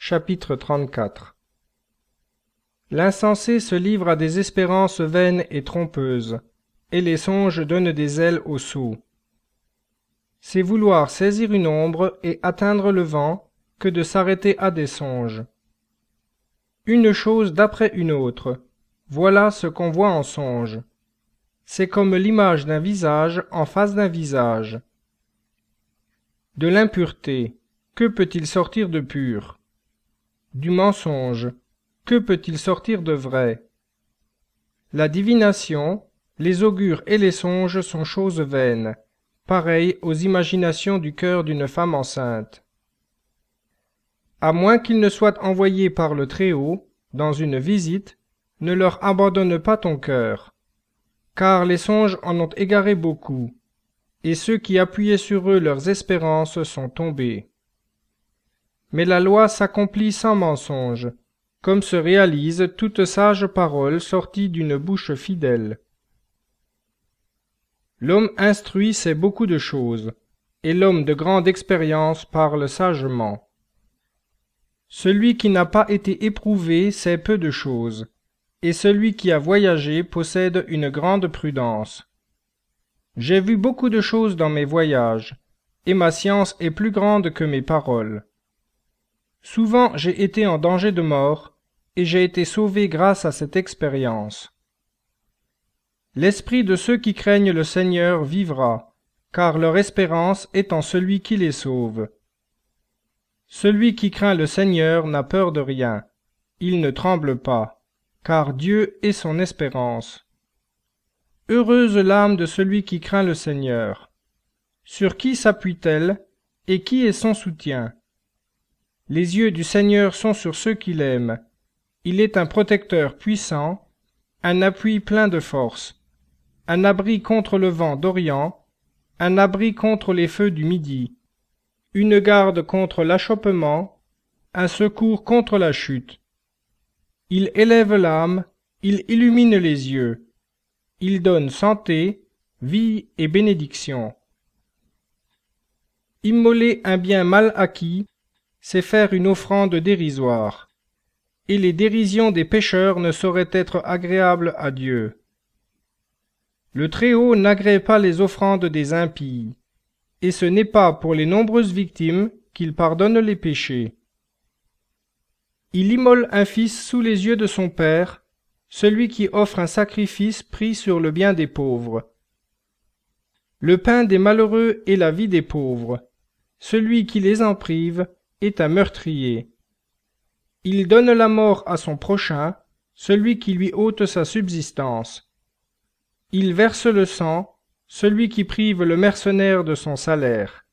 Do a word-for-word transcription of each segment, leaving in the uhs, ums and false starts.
Chapitre trente-quatre. L'insensé se livre à des espérances vaines et trompeuses, et les songes donnent des ailes aux sots. C'est vouloir saisir une ombre et atteindre le vent que de s'arrêter à des songes. Une chose d'après une autre, voilà ce qu'on voit en songe. C'est comme l'image d'un visage en face d'un visage. De l'impureté, que peut-il sortir de pur? Du mensonge, que peut-il sortir de vrai? La divination, les augures et les songes sont choses vaines, pareilles aux imaginations du cœur d'une femme enceinte. À moins qu'ils ne soient envoyés par le Très-Haut, dans une visite, ne leur abandonne pas ton cœur, car les songes en ont égaré beaucoup, et ceux qui appuyaient sur eux leurs espérances sont tombés. Mais la loi s'accomplit sans mensonge, comme se réalise toute sage parole sortie d'une bouche fidèle. L'homme instruit sait beaucoup de choses, et l'homme de grande expérience parle sagement. Celui qui n'a pas été éprouvé sait peu de choses, et celui qui a voyagé possède une grande prudence. J'ai vu beaucoup de choses dans mes voyages, et ma science est plus grande que mes paroles. Souvent j'ai été en danger de mort, et j'ai été sauvé grâce à cette expérience. L'esprit de ceux qui craignent le Seigneur vivra, car leur espérance est en celui qui les sauve. Celui qui craint le Seigneur n'a peur de rien, il ne tremble pas, car Dieu est son espérance. Heureuse l'âme de celui qui craint le Seigneur. Sur qui s'appuie-t-elle, et qui est son soutien? Les yeux du Seigneur sont sur ceux qui l'aiment. Il est un protecteur puissant, un appui plein de force, un abri contre le vent d'Orient, un abri contre les feux du Midi, une garde contre l'achoppement, un secours contre la chute. Il élève l'âme, il illumine les yeux, il donne santé, vie et bénédiction. Immoler un bien mal acquis, c'est faire une offrande dérisoire, et les dérisions des pécheurs ne sauraient être agréables à Dieu. Le Très-Haut n'agrée pas les offrandes des impies, et ce n'est pas pour les nombreuses victimes qu'il pardonne les péchés. Il immole un fils sous les yeux de son père, celui qui offre un sacrifice pris sur le bien des pauvres. Le pain des malheureux est la vie des pauvres, celui qui les en prive est un meurtrier. Il donne la mort à son prochain, celui qui lui ôte sa subsistance. Il verse le sang, celui qui prive le mercenaire de son salaire.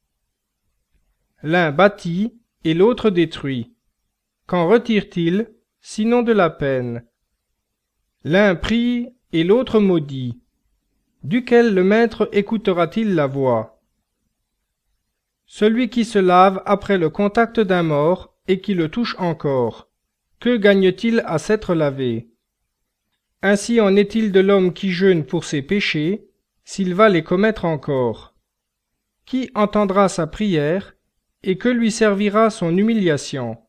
L'un bâtit et l'autre détruit. Qu'en retire-t-il, sinon de la peine? L'un prie et l'autre maudit. Duquel le maître écoutera-t-il la voix? Celui qui se lave après le contact d'un mort et qui le touche encore, que gagne-t-il à s'être lavé? Ainsi en est-il de l'homme qui jeûne pour ses péchés, s'il va les commettre encore. Qui entendra sa prière, et que lui servira son humiliation?